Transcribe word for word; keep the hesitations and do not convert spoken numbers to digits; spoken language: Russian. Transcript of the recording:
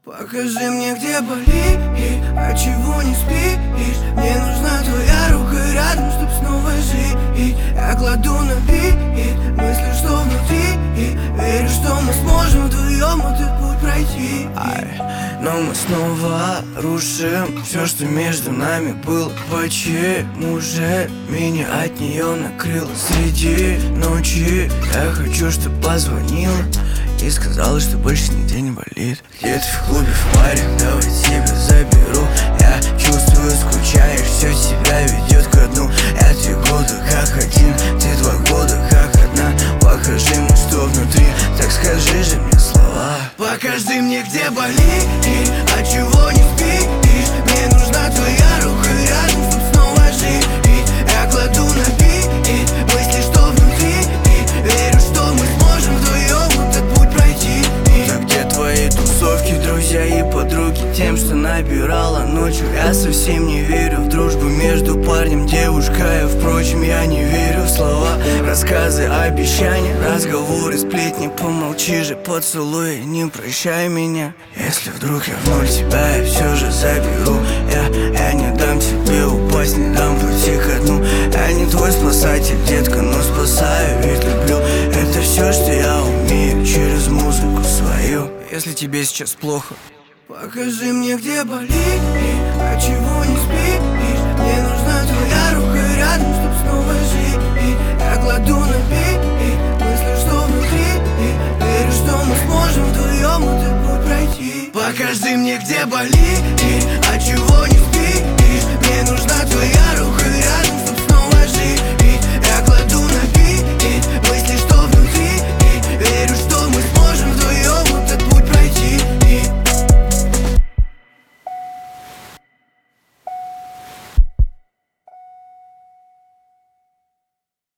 Покажи мне, где болит, от чего не спишь. Мне нужна твоя рука рядом, чтоб снова жить. Я кладу на бит мысли, что внутри, и верю, что мы сможем вдвоем этот путь пройти. Ай, но мы снова рушим все, что между нами было. Почему же меня от нее накрыло среди ночи? Я хочу, чтоб позвонила и сказала, что больше нигде не болит. Где-то в клубе, в баре, давай тебя заберу. Я чувствую, скучаешь, все себя ведет ко дну. Я три года как один, ты два года как одна. Покажи мне, что внутри, так скажи же мне слова. Покажи мне, где болит, от чего не спишь. Мне нужна твоя рука рядом, чтоб снова жить. Я кладу на бит мысли, что внутри, и верю, что мы сможем вдвоем этот путь пройти. Так где твои тусовки, друзья и подруги? Тем, что набирала ночью. Я совсем не верю в дружбу между парнем, девушкой. Впрочем, я не верю в слова, рассказы, обещания, разговоры, сплетни. Помолчи же, поцелуй, не прощай меня. Если вдруг я вновь тебя я все же заберу. Я, я не дам тебе упасть, не дам пути ко дну. Я не твой спасатель, детка, но спасаю, ведь люблю. Это все, что я умею через музыку свою. Если тебе сейчас плохо, покажи мне, где болит, от чего не спишь. Мне нужна твоя рука рядом, чтоб снова жить. Я кладу на